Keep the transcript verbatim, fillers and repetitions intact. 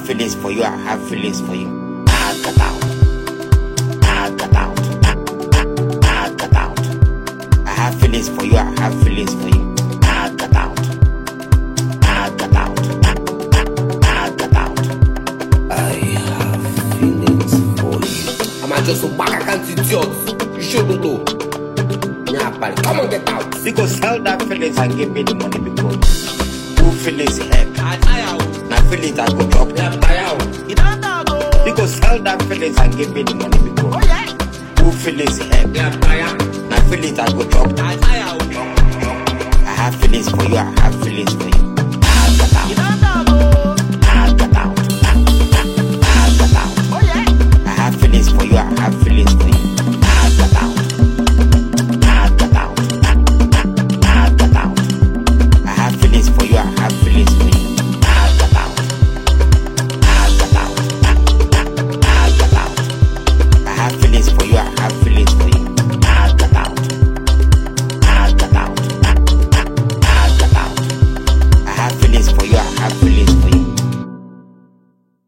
feelings for you, I have feelings for you. I got out. I got out. I, I, I got out. I have feelings for you, I have feelings for you. I got out. I got out. I, I, I got out. I have feelings for you. Am I just a back? I can't idiot. You shouldn't know. Yeah, buddy, come on, get out. Because sell that feelings and give me the money because who feelings help? I die out. Now feelings I go drop. Yeah, die out. Because sell that feelings and give me the money because Oh yeah. who feelings help? Yeah, die out. Now feelings I go drop. I die out. I have feelings for you, I have feelings for you.